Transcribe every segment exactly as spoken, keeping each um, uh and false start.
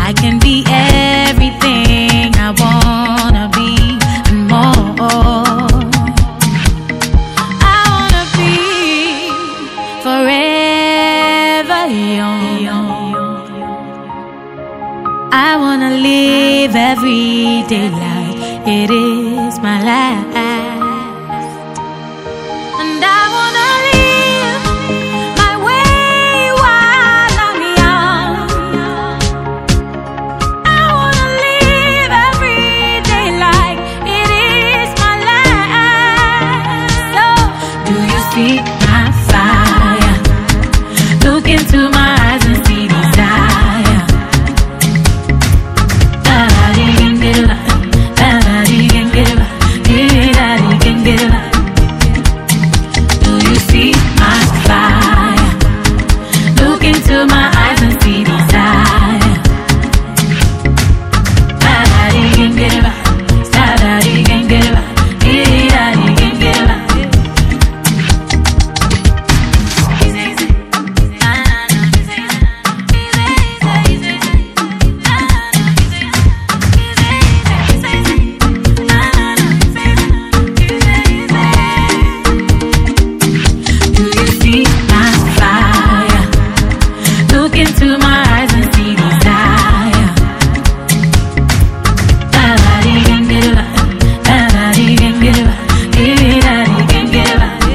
I can be everything I wanna be and more. I wanna be forever young. I wanna live every day like it is my last. And I wanna live my way while I'm young. I wanna live every day like it is my last. So, do you see my fire? Look into my eyes and see desire. Da-da-dee, can get it up. Da-da-dee, can get it up. Da-da-dee, can get it up. Do you see my fire? Look into my eyes and see desire. Da-da-dee, can get it up. Da-da-dee, can get it up. Da-da-dee, can get it up. Into my eyes and see desire. Da-da-dee, can get it up. Da-da-dee, can get it up. Da-da-dee, can get it up.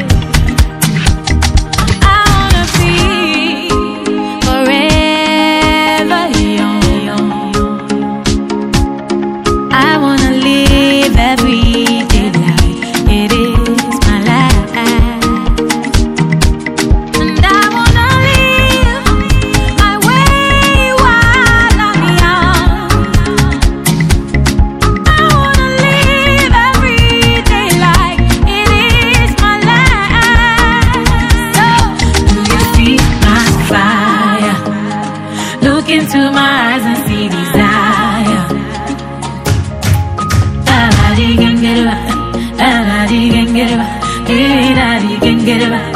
I wanna be forever young. I wanna live every day like it is my last. And I wanna live my way while I'm young. I wanna live every day like it is my last. So, do you see my fire? Look into my eyes and see desire. Da-da-dee, can get it up. Da-da-dee, can get it up. Da-da-dee, can get it up.